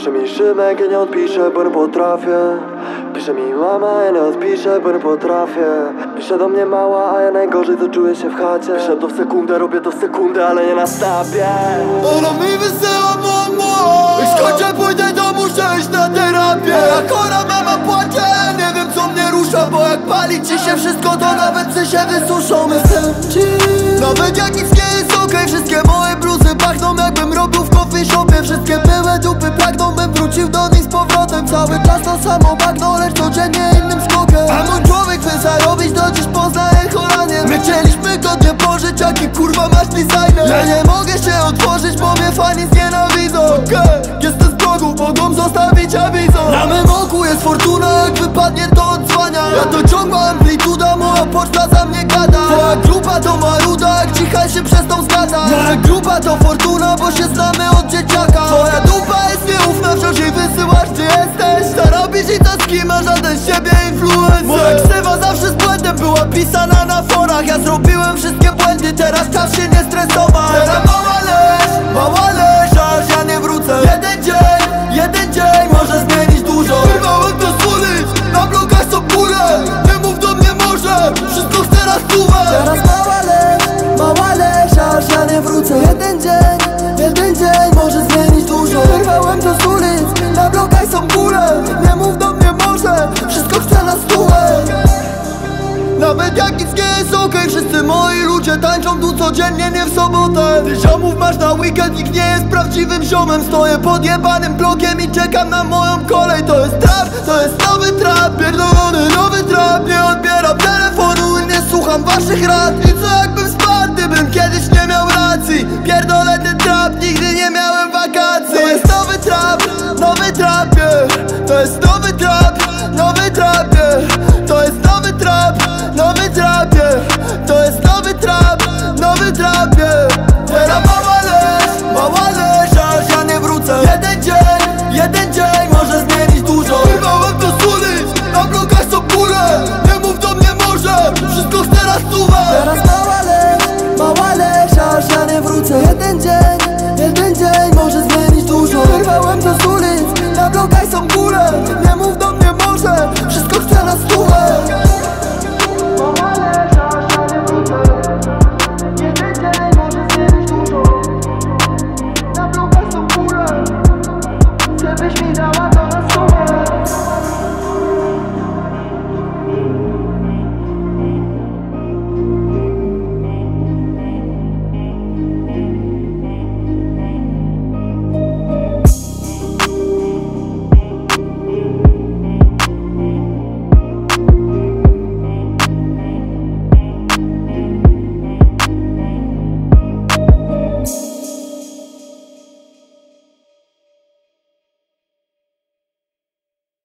Pisze mi Szymek, ja nie odpiszę, bo nie potrafię. Pisze mi mama, ja nie odpiszę, bo nie potrafię. Pisze do mnie mała, a ja najgorzej to czuję się w chacie. Piszę to w sekundę, robię to w sekundę, ale nie na stapie. Ona mi wysyła mamo. Jak skończę pójdę do muszę iść na terapię. Jak chora mama płacze, nie wiem co mnie rusza. Bo jak pali ci się wszystko, to nawet psy się wysuszą. Jestem ci. Nawet jak nic nie jest okej, wszystkie moje bluzy pachną jakbym robił w coffee shopie. Wszystkie były dupy pragną, bym wrócił do nich z powrotem. Cały czas to samo bagno, lecz codziennie innym skokiem. A mój człowiek chce zarobić, do dziś poznaje kolanie. My chcieliśmy godnie pożyć, jaki kurwa masz designer. Ja nie mogę się otworzyć, bo mnie fani znienawidzą. Jestem z progu, mogą zostawić awizą. Na mym oku jest fortuna, jak wypadnie to odzwania. Ja to ciągła amplituda, moja poczta za mnie gada. Twoja grupa to maruda, jak cicha się przez tą zgadza. Moja grupa to fortuna, bo się znamy od dzieciaka. Twoja dupa jest nieufna, wciąż jej wysyłasz gdzie jesteś. To robisz i to z kim, a żaden z siebie influencer. Moja ksywa zawsze z błędem była pisana na forach. Ja zrobiłem wszystkie błędy, teraz czas się nie stresować. Teraz mała leż, aż ja nie wrócę. Jeden dzień może zmienić dużo. Wyrwałem to sulic, na blokach są bóle. Nie mów do mnie może, wszystko chcę na stówę. Teraz mała leż, aż ja nie wrócę. Jeden dzień może zmienić dużo. Wyrwałem to z ulic, na blokach są bóle. Nie mów do mnie może, wszystko chcę na stówę. Nawet jak nic nie jest okej, wszyscy moi ludzie tańczą tu codziennie, nie w sobotę. Ty ziomów masz na weekend, nikt nie jest prawdziwym ziomem. Stoję pod jebanym blokiem i czekam na moją kolej. To jest trap, to jest nowy trap, pierdolony nowy trap. Nie odbieram telefonu i nie słucham waszych rad. I co jakbym spadł, gdybym kiedyś nie miał racji. Pierdolę ten trap, nigdy nie miałem wakacji. To jest